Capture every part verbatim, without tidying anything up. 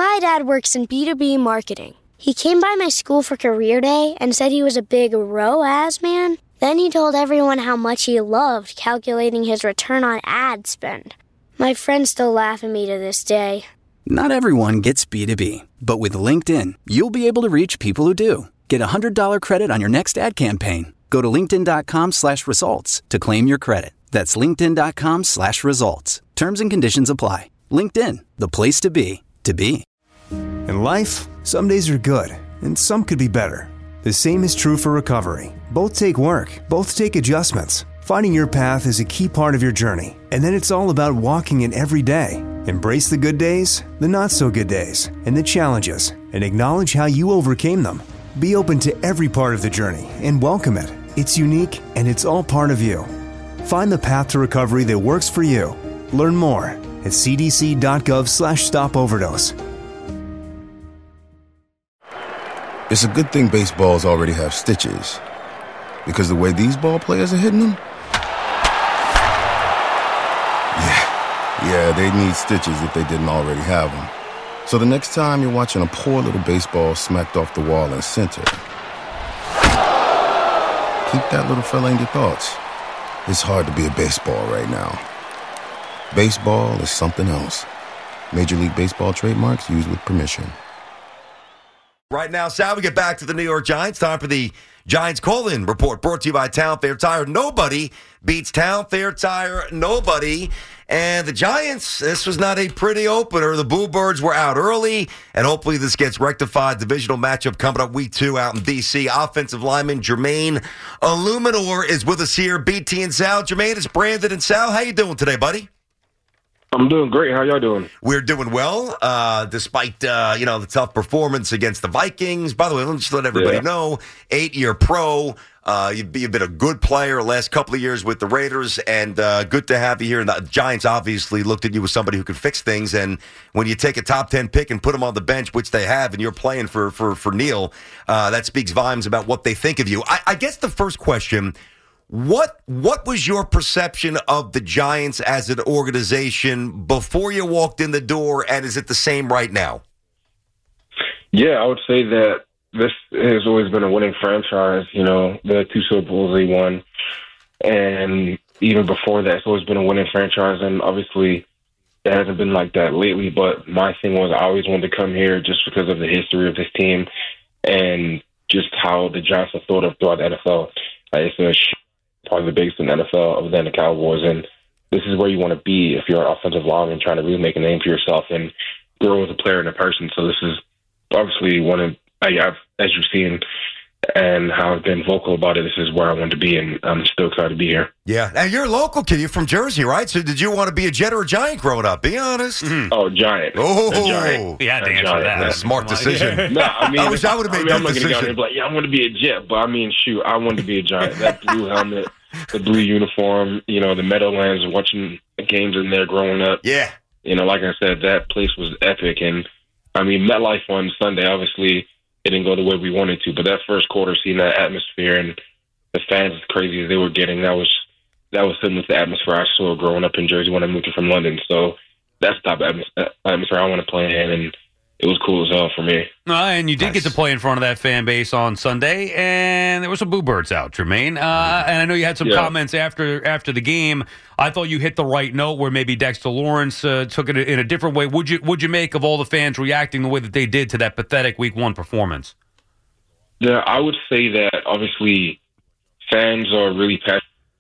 My dad works in B two B marketing. He came by my school for career day and said he was a big R O A S man. Then he told everyone how much he loved calculating his return on ad spend. My friends still laugh at me to this day. Not everyone gets B two B, but with LinkedIn, you'll be able to reach people who do. Get a one hundred dollars credit on your next ad campaign. Go to linkedin.com slash results to claim your credit. That's linkedin.com slash results. Terms and conditions apply. LinkedIn, the place to be, to be. In life, some days are good, and some could be better. The same is true for recovery. Both take work, both take adjustments. Finding your path is a key part of your journey, and then it's all about walking it every day. Embrace the good days, the not-so-good days, and the challenges, and acknowledge how you overcame them. Be open to every part of the journey and welcome it. It's unique, and it's all part of you. Find the path to recovery that works for you. Learn more at cdc.gov slash stop overdose. It's a good thing baseballs already have stitches, because the way these ball players are hitting them, yeah, yeah, they need stitches if they didn't already have them. So the next time you're watching a poor little baseball smacked off the wall in center, keep that little fella in your thoughts. It's hard to be a baseball right now. Baseball is something else. Major League Baseball trademarks used with permission. Right now, Sal, we get back to the New York Giants. Time for the Giants call-in report brought to you by Town Fair Tire. Nobody beats Town Fair Tire. Nobody. And the Giants, this was not a pretty opener. The Boo Birds were out early, and hopefully this gets rectified. Divisional matchup coming up week two out in D C. Offensive lineman Jermaine Illuminor is with us here. B T and Sal. Jermaine, it's Brandon and Sal. How you doing today, buddy? I'm doing great. How y'all doing? We're doing well, uh, despite uh, you know the tough performance against the Vikings. By the way, let me just let everybody yeah. know, eight-year pro. Uh, you've, you've been a good player the last couple of years with the Raiders, and uh, good to have you here. And the Giants obviously looked at you as somebody who could fix things. And when you take a top ten pick and put them on the bench, which they have, and you're playing for for for Neil, uh, that speaks volumes about what they think of you. I, I guess the first question. What what was your perception of the Giants as an organization before you walked in the door, and is it the same right now? Yeah, I would say that this has always been a winning franchise. You know, the two Super Bowls they won, and even before that, it's always been a winning franchise. And obviously, it hasn't been like that lately. But my thing was, I always wanted to come here just because of the history of this team and just how the Giants are thought of throughout the N F L. Like, it's a probably the biggest in the N F L other than the Cowboys. And this is where you want to be if you're an offensive lineman trying to really make a name for yourself and grow as a player and a person. So this is obviously one of, I've, as you've seen and how I've been vocal about it, this is where I want to be, and I'm still excited to be here. Yeah. Now, you're a local kid. You're from Jersey, right? So did you want to be a Jet or a Giant growing up? Be honest. Mm-hmm. Oh, Giant. Oh, a Giant. Yeah, to a answer Giant. that. That's a smart decision. no, I mean, I wish I would have made I mean, that I'm decision. Not gonna get like, yeah, I want to be a Jet, but I mean, shoot, I wanted to be a Giant. That blue helmet, the blue uniform, you know, the Meadowlands, watching the games in there growing up. Yeah. You know, like I said, that place was epic. And, I mean, MetLife on Sunday, obviously, it didn't go the way we wanted to. But that first quarter, seeing that atmosphere and the fans as crazy as they were getting, that was that was similar to the atmosphere I saw growing up in Jersey when I moved here from London. So that's the type of atmosphere I want to play in, and it was cool as hell for me. Uh, and you did Nice. get to play in front of that fan base on Sunday, and there were some Boo Birds out, Jermaine. Uh, and I know you had some Yeah. comments after after the game. I thought you hit the right note where maybe Dexter Lawrence uh, took it in a different way. Would you would you make of all the fans reacting the way that they did to that pathetic Week One performance? Yeah, I would say that obviously fans are really passionate,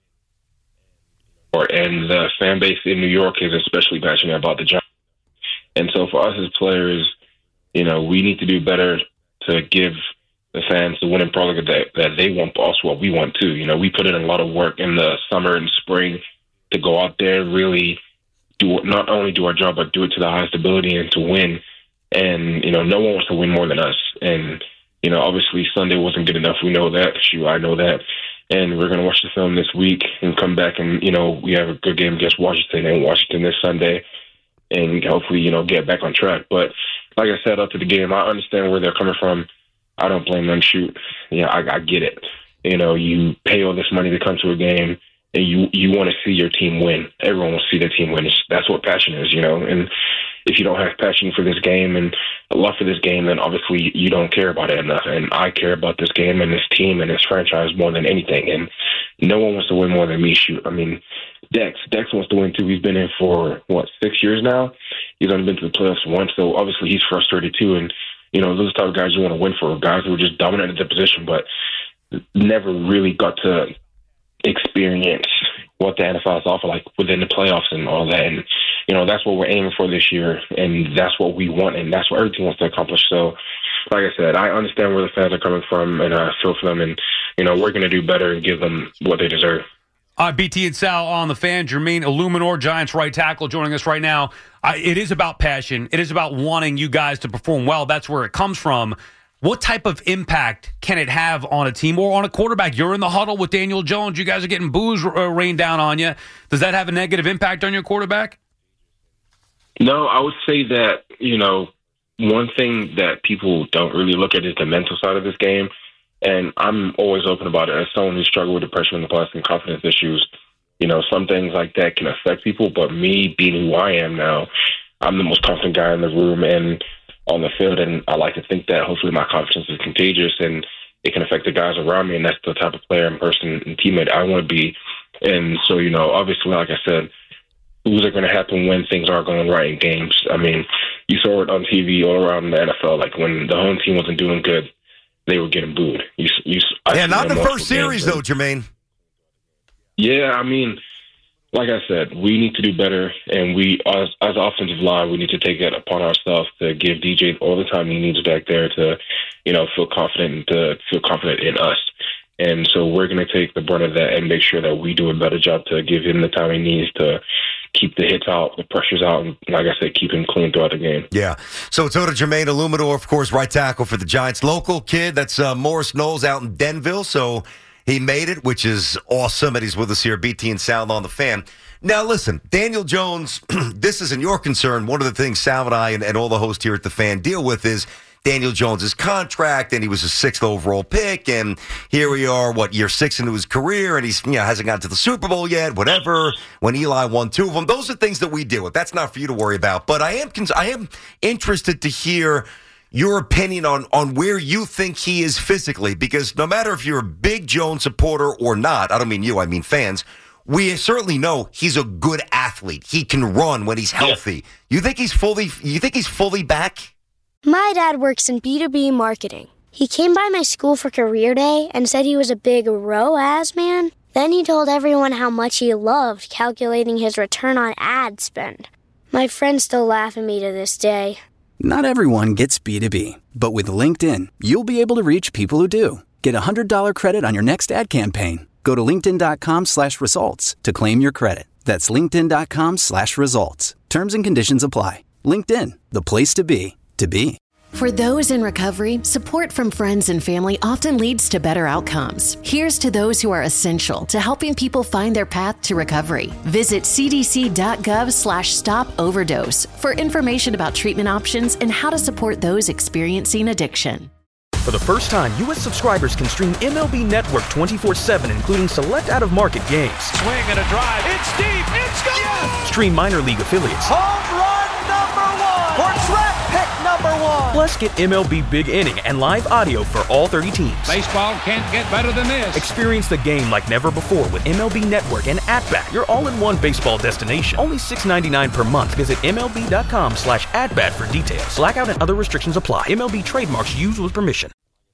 and the fan base in New York is especially passionate about the Giants. And so for us as players, you know, we need to do better to give the fans the winning product that, that they want, but also what we want too. You know, we put in a lot of work in the summer and spring to go out there and really do not only do our job, but do it to the highest ability and to win. And, you know, no one wants to win more than us. And, you know, obviously Sunday wasn't good enough. We know that. Shoot, I know that. And we're going to watch the film this week and come back and, you know, we have a good game against Washington and Washington this Sunday and hopefully, you know, get back on track. But like I said, after the game, I understand where they're coming from. I don't blame them. Shoot, yeah, I, I get it. You know, you pay all this money to come to a game and you, you want to see your team win. Everyone wants to see their team win. It's, that's what passion is, you know. And if you don't have passion for this game and love for this game, then obviously you don't care about it enough. And I care about this game and this team and this franchise more than anything. And no one wants to win more than me. Shoot, I mean, Dex, Dex wants to win too. He's been in for, what, six years now? He's only been to the playoffs once, so obviously he's frustrated too. And, you know, those type of guys you want to win for, guys who are just dominant at the position, but never really got to experience what the N F L is offer like within the playoffs and all that. And, you know, that's what we're aiming for this year, and that's what we want, and that's what every team wants to accomplish. So, like I said, I understand where the fans are coming from, and I feel for them, and, you know, we're going to do better and give them what they deserve. Uh, B T and Sal on the Fan. Jermaine Illuminor, Giants right tackle, joining us right now. Uh, it is about passion. It is about wanting you guys to perform well. That's where it comes from. What type of impact can it have on a team or on a quarterback? You're in the huddle with Daniel Jones. You guys are getting boos uh, rained down on you. Does that have a negative impact on your quarterback? No, I would say that, you know, one thing that people don't really look at is the mental side of this game. And I'm always open about it. As someone who struggled with depression in the past and confidence issues, you know, some things like that can affect people. But me being who I am now, I'm the most confident guy in the room and on the field. And I like to think that hopefully my confidence is contagious and it can affect the guys around me. And that's the type of player and person and teammate I want to be. And so, you know, obviously, like I said, things are going to happen when things aren't going right in games. I mean, you saw it on T V all around the N F L. Like when the home team wasn't doing good, they were getting booed. You, you, yeah, not the first series, though, Jermaine. Yeah, I mean, like I said, we need to do better, and we, as, as offensive line, we need to take it upon ourselves to give D J all the time he needs back there to, you know, feel confident and to feel confident in us. And so we're going to take the brunt of that and make sure that we do a better job to give him the time he needs to keep the hits out, the pressures out, and like I said, keep him clean throughout the game. Yeah. So it's over to Jermaine Illuminor, of course, right tackle for the Giants. Local kid, that's uh, Morris Knowles out in Denville. So he made it, which is awesome, and he's with us here, B T and Sal on the Fan. Now, listen, Daniel Jones, this isn't your concern. One of the things Sal and I and, and all the hosts here at the Fan deal with is Daniel Jones' contract, and he was a sixth overall pick, and here we are, what, year six into his career, and he's, you know, hasn't gotten to the Super Bowl yet, whatever, when Eli won two of them. Those are things that we deal with. That's not for you to worry about. But I am I am interested to hear your opinion on, on where you think he is physically, because no matter if you're a big Jones supporter or not, I don't mean you, I mean fans, we certainly know he's a good athlete. He can run when he's healthy. You think he's fully, you think he's fully back? My dad works in B two B marketing. He came by my school for career day and said he was a big R O A S man. Then he told everyone how much he loved calculating his return on ad spend. My friends still laugh at me to this day. Not everyone gets B two B, but with LinkedIn, you'll be able to reach people who do. Get a one hundred dollars credit on your next ad campaign. Go to linkedin.com slash results to claim your credit. That's linkedin.com slash results. Terms and conditions apply. LinkedIn, the place to be. To be. For those in recovery, support from friends and family often leads to better outcomes. Here's to those who are essential to helping people find their path to recovery. Visit cdc.gov slash stop overdose for information about treatment options and how to support those experiencing addiction. For the first time, U S subscribers can stream M L B Network twenty-four seven, including select out-of-market games. Swing and a drive. It's deep. It's gone. Yes! Stream minor league affiliates. Home run number one. For draft pick number one. Plus, get M L B Big Inning and live audio for all thirty teams. Baseball can't get better than this. Experience the game like never before with M L B Network and At-Bat, your all-in-one baseball destination. Only six dollars and ninety-nine cents per month. Visit MLB.com slash at-bat for details. Blackout and other restrictions apply. M L B trademarks used with permission.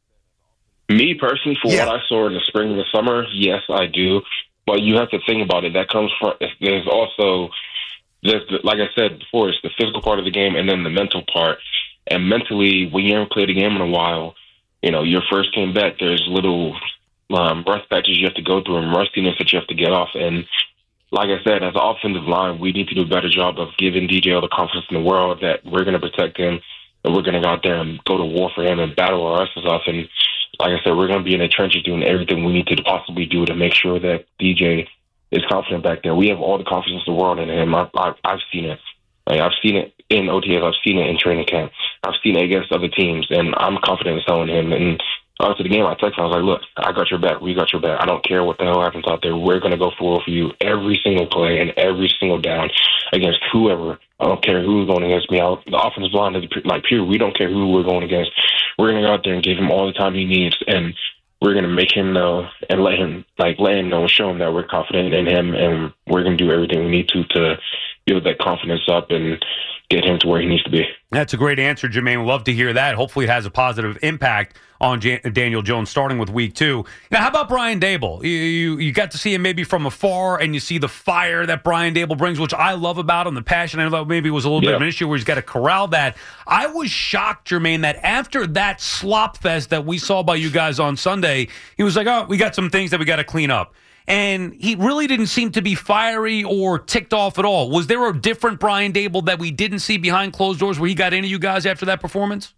Me personally, for yeah. what I saw in the spring and the summer, yes, I do. But you have to think about it. That comes from, there's also, there's the, like I said before, it's the physical part of the game and then the mental part. And mentally, when you haven't played a game in a while, you know, your first game back, there's little um, breath patches you have to go through and rustiness that you have to get off. And like I said, as an offensive line, we need to do a better job of giving D J all the confidence in the world that we're going to protect him and we're going to go out there and go to war for him and battle our asses off. And like I said, we're going to be in the trenches doing everything we need to possibly do to make sure that D J is confident back there. We have all the confidence in the world in him. I, I, I've seen it. Like, I've seen it in O T As. I've seen it in training camp. I've seen it against other teams, and I'm confident in telling him. And after the game, I texted him. I was like, look, I got your back. We got your back. I don't care what the hell happens out there. We're going to go forward for you every single play and every single down against whoever I don't care who's going against me. I'll, the offensive line is like pure. We don't care who we're going against. We're going to go out there and give him all the time he needs, and we're going to make him know and let him like let him know and show him that we're confident in him, and we're going to do everything we need to to build that confidence up and get him to where he needs to be. That's a great answer, Jermaine. Love to hear that. Hopefully it has a positive impact on Jan- Daniel Jones starting with week two. Now, how about Brian Daboll? You, you you got to see him maybe from afar, and you see the fire that Brian Daboll brings, which I love about him, the passion. I thought maybe it was a little yeah. bit of an issue where he's got to corral that. I was shocked, Jermaine, that after that slop fest that we saw by you guys on Sunday, he was like, oh, we got some things that we got to clean up. And he really didn't seem to be fiery or ticked off at all. Was there a different Brian Daboll that we didn't see behind closed doors where he got into you guys after that performance?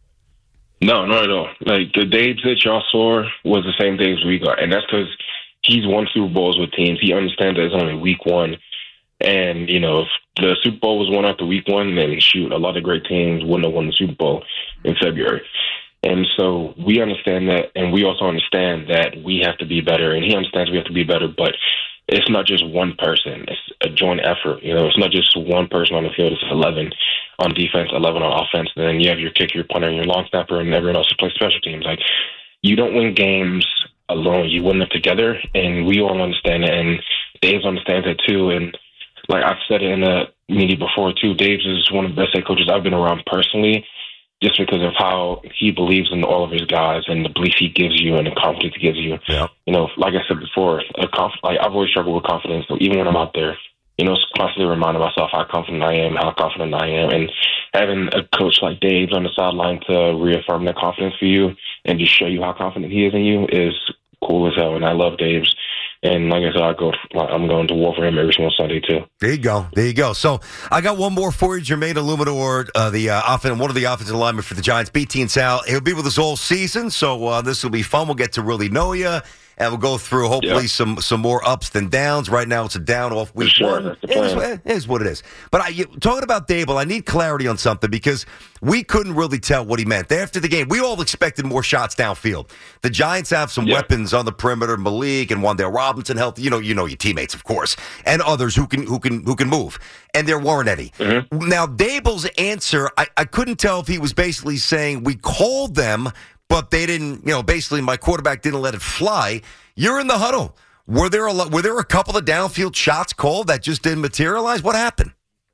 No, not at all. Like, the Dabes that y'all saw was the same Dabes we got. And that's because he's won Super Bowls with teams. He understands that it's only week one. And, you know, if the Super Bowl was won after week one, then shoot, a lot of great teams wouldn't have won the Super Bowl in February. And so we understand that, and we also understand that we have to be better, and he understands we have to be better, but it's not just one person. It's a joint effort. You know, it's not just one person on the field. It's eleven on defense, eleven on offense, and then you have your kicker, your punter, and your long snapper, and everyone else who plays special teams. Like, you don't win games alone. You win them together, and we all understand it, and Dave understands it too. And like I've said it in the media before too, Dave is one of the best head coaches I've been around personally, just because of how he believes in all of his guys and the belief he gives you and the confidence he gives you. Yeah. You know, like I said before, a conf- like I've always struggled with confidence. So even when I'm out there, you know, constantly reminding myself how confident I am, how confident I am. And having a coach like Dave on the sideline to reaffirm that confidence for you and just show you how confident he is in you is cool as hell. And I love Dave's. And like I said, I go, I'm going to war for him every single Sunday, too. There you go. There you go. So I got one more for you. Jermaine Illuminor, uh, the uh, offen- one of the offensive linemen for the Giants, B T and Sal. He'll be with us all season, so uh, this will be fun. We'll get to really know you, and we'll go through, hopefully, yep. some some more ups than downs. Right now, it's a down off week sure, one. It is, it is what it is. But I, you, talking about Daboll, I need clarity on something because we couldn't really tell what he meant. After the game, we all expected more shots downfield. The Giants have some yep. weapons on the perimeter, Malik and Wan'Dale Robinson, healthy. You know, you know your teammates, of course, and others who can who can who can move. And there weren't any. Mm-hmm. Now, Daboll's answer, I, I couldn't tell if he was basically saying we called them, but they didn't. You know, basically, my quarterback didn't let it fly. You're in the huddle. Were there a were there a couple of downfield shots called that just didn't materialize? What happened?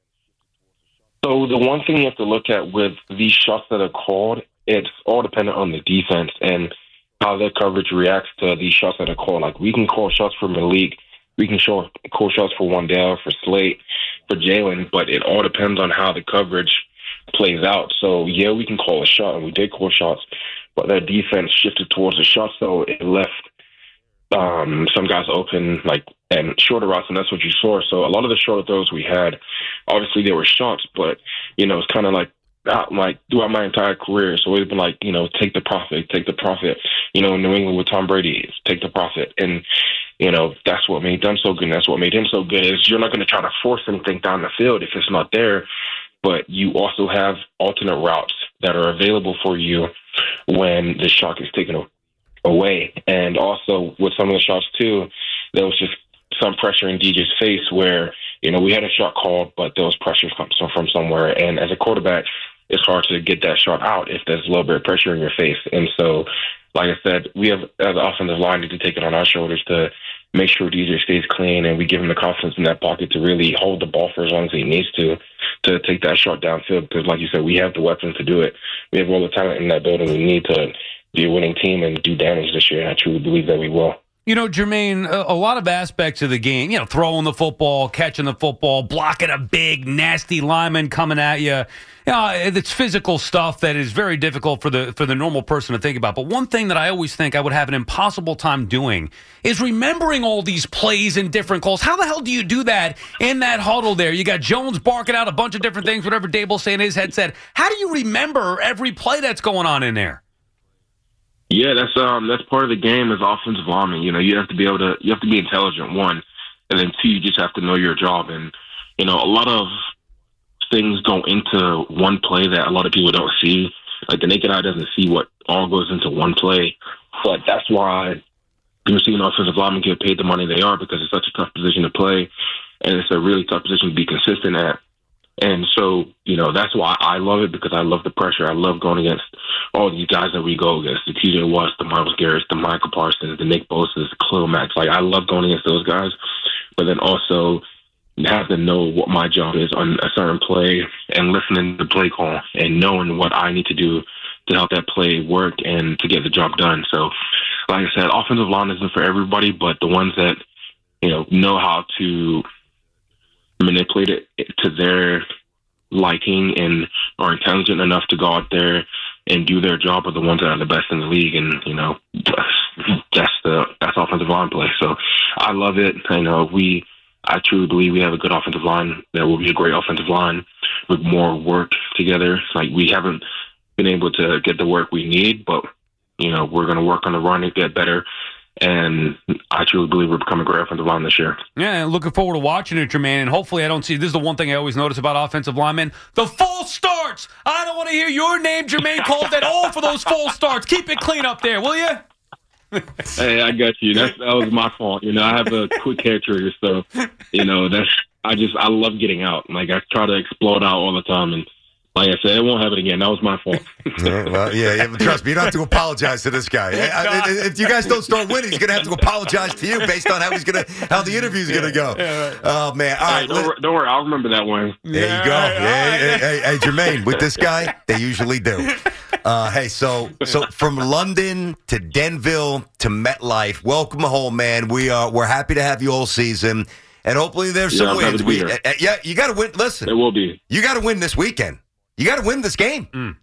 So the one thing you have to look at with these shots that are called, it's all dependent on the defense and how their coverage reacts to these shots that are called. Like, we can call shots for Malik, we can show, call shots for Wan'Dale, for Slate, for Jalen, but it all depends on how the coverage plays out. So, yeah, we can call a shot, and we did call shots, but their defense shifted towards the shot, so it left um, some guys open, like, and shorter routes, and that's what you saw. So a lot of the shorter throws we had, obviously they were shots, but, you know, it's kind of like, like throughout my entire career, it's always been like, you know, take the profit, take the profit. You know, in New England with Tom Brady, it's take the profit. And, you know, that's what made them so good, and that's what made him so good, is you're not going to try to force anything down the field if it's not there, but you also have alternate routes that are available for you when the shot is taken away. And also with some of the shots, too, there was just some pressure in D J's face where, you know, we had a shot called, but there was pressure from, from somewhere. And as a quarterback, it's hard to get that shot out if there's a little bit of pressure in your face. And so, like I said, we have, as an offensive line, need to take it on our shoulders to make sure D J stays clean, and we give him the confidence in that pocket to really hold the ball for as long as he needs to, to take that shot downfield. Because, like you said, we have the weapons to do it. We have all the talent in that building we need to be a winning team and do damage this year, and I truly believe that we will. You know, Jermaine, a, a lot of aspects of the game, you know, throwing the football, catching the football, blocking a big, nasty lineman coming at you. You know, it's physical stuff that is very difficult for the for the normal person to think about. But one thing that I always think I would have an impossible time doing is remembering all these plays and different calls. How the hell do you do that in that huddle there? You got Jones barking out a bunch of different things, whatever Daboll saying in his headset. How do you remember every play that's going on in there? Yeah, that's um that's part of the game as offensive lineman. You know, you have to be able to you have to be intelligent, one, and then two, you just have to know your job. And you know, a lot of things go into one play that a lot of people don't see. Like, the naked eye doesn't see what all goes into one play. But that's why you're seeing offensive linemen get paid the money they are, because it's such a tough position to play, and it's a really tough position to be consistent at. And so, you know, that's why I love it, because I love the pressure. I love going against all these guys that we go against, the T J Watts, the Myles Garrett, the Michael Parsons, the Nick Bosa's, the Khalil Mack. Like, I love going against those guys, but then also have to know what my job is on a certain play and listening to the play call and knowing what I need to do to help that play work and to get the job done. So, like I said, offensive line isn't for everybody, but the ones that, you know, know how to manipulate it to their liking and are intelligent enough to go out there and do their job are the ones that are the best in the league. And, you know, that's, that's the, that's offensive line play. So I love it. I know we, I truly believe we have a good offensive line that will be a great offensive line with more work together. Like, we haven't been able to get the work we need, but, you know, we're going to work on the run and get better. And I truly believe we're becoming a great offensive line this year. Yeah, looking forward to watching it, Jermaine. And hopefully I don't see, this is the one thing I always notice about offensive linemen, the false starts. I don't want to hear your name, Jermaine, called at all for those false starts. Keep it clean up there, will you? Hey, I got you. That's, that was my fault. You know, I have a quick hair trigger, so, you know, that's, I just, I love getting out. Like, I try to explode out all the time, and like I said, it won't happen again. That was my fault. yeah, well, yeah, yeah, but trust me, you don't have to apologize to this guy. I, I, if you guys don't start winning, he's going to have to apologize to you based on how he's going to, how the interview's going to go. Yeah, right. Oh man! All hey, right, don't, wor- don't worry, I'll remember that one. There you go. Yeah, Yeah, hey, hey, hey, Jermaine, with this guy, they usually do. Uh, hey, so so from London to Denville to MetLife, welcome home, man. We are we're happy to have you all season, and hopefully there's Yeah, some I'm happy wins. to be We, here. uh, yeah, you got to win. Listen, It will be. you got to win this weekend. You got to win this game. Mm.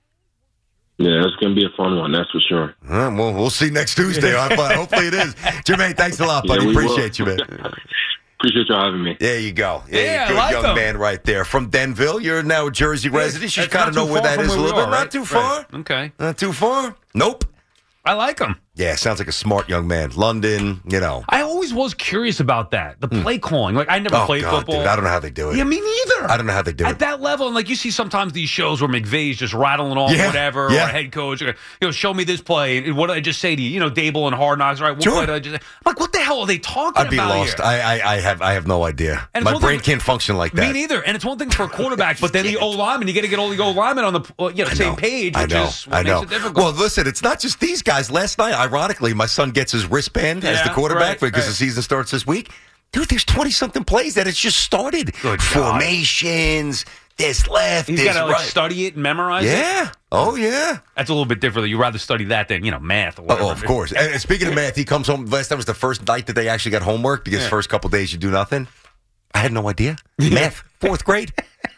Yeah, it's going to be a fun one, that's for sure. Uh, well, we'll see next Tuesday. Huh? But hopefully it is. Jermaine, thanks a lot, buddy. Yeah, we Appreciate will. you, man. Appreciate you having me. There you go. Yeah, Yeah, I good like young him. man right there. From Denville, you're now a Jersey resident. You That's kind of not know too where far that from is a where we little bit. are, Not right? too far. Right. Okay. Not too far. Nope. I like him. Yeah, sounds like a smart young man. London, you know. I always was curious about that, the play calling. Like, I never Oh, played God, football. dude, I don't know how they do it. Yeah, me neither. I don't know how they do At it. that level, and like you see sometimes these shows where McVay's just rattling off Yeah, whatever, yeah. or a head coach, or, you know, show me this play. And what did I just say to you? You know, Dable and Hard Knocks, right? What Sure. play did I just, I'm like, what the hell are they talking I'd be about lost. here? I, I, I have I have no idea. And it's My one brain thing- can't function like Me that. neither. And it's one thing for a quarterback, but then the O lineman, you got to get all the O linemen on the uh, you know, I same know. page, I which know. is what I know. makes it difficult. Well, listen, it's not just these guys. Last night, ironically, my son gets his wristband as Yeah, the quarterback right, because right. the season starts this week. Dude, there's twenty-something plays that it's just started. Good God. Formations, this left, He's this got to like right. study it and memorize it. Yeah. Oh, yeah. That's a little bit different. You'd rather study that than, you know, math or whatever. Oh, of course. And and speaking of math, he comes home. Last time was the first night that they actually got homework because Yeah. first couple days you do nothing. I had no idea. Math, fourth grade.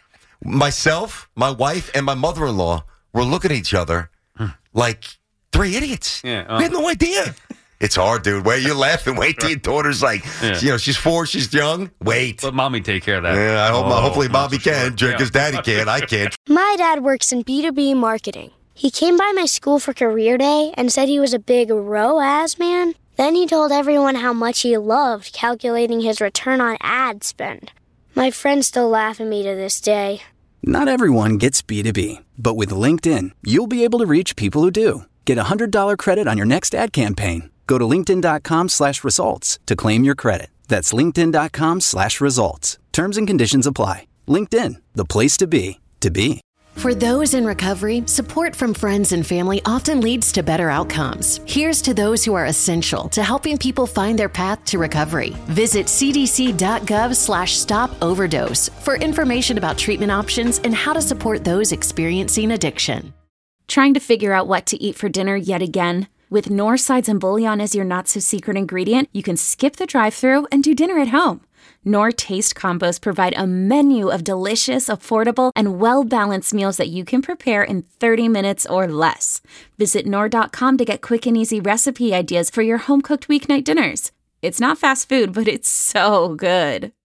Myself, my wife, and my mother-in-law were looking at each other like three idiots. Yeah, uh. we had no idea. It's hard, dude. Wait, you're laughing. Wait till your daughter's like, Yeah. you know, she's four, she's young. Wait. Let mommy take care of that. Yeah, I hope, Oh, hopefully not Bobby so sure. can, because Yeah. Daddy can. I can't. My dad works in B two B marketing. He came by my school for career day and said he was a big R O A S man. Then he told everyone how much he loved calculating his return on ad spend. My friends still laugh at me to this day. Not everyone gets B two B, but with LinkedIn, you'll be able to reach people who do. Get a one hundred dollars credit on your next ad campaign. Go to linkedin.com slash results to claim your credit. That's linkedin.com slash results. Terms and conditions apply. LinkedIn, the place to be, to be. For those in recovery, support from friends and family often leads to better outcomes. Here's to those who are essential to helping people find their path to recovery. Visit cdc.gov slash stop overdose for information about treatment options and how to support those experiencing addiction. Trying to figure out what to eat for dinner yet again? With Knorr sides and bouillon as your not-so-secret ingredient, you can skip the drive-thru and do dinner at home. Knorr Taste Combos provide a menu of delicious, affordable, and well-balanced meals that you can prepare in thirty minutes or less. Visit Knorr dot com to get quick and easy recipe ideas for your home-cooked weeknight dinners. It's not fast food, but it's so good.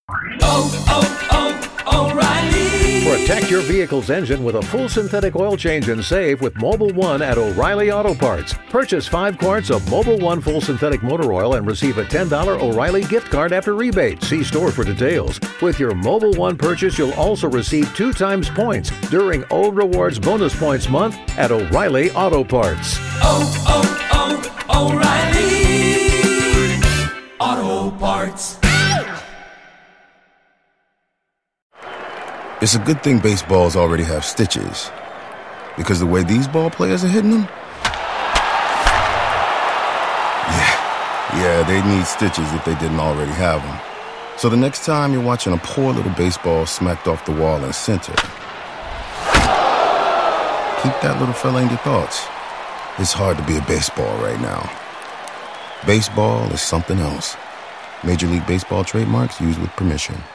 Oh, oh, oh, O'Reilly. Protect your vehicle's engine with a full synthetic oil change and save with Mobil one at O'Reilly Auto Parts. Purchase five quarts of Mobil one full synthetic motor oil and receive a ten dollars O'Reilly gift card after rebate. See store for details. With your Mobil one purchase, you'll also receive two times points during O Rewards Bonus Points Month at O'Reilly Auto Parts. Oh, oh, oh, O'Reilly. Auto Parts. It's a good thing baseballs already have stitches, because the way these ball players are hitting them, yeah, yeah, they need stitches if they didn't already have them. So the next time you're watching a poor little baseball smacked off the wall in center, keep that little fella in your thoughts. It's hard to be a baseball right now. Baseball is something else. Major League Baseball trademarks used with permission.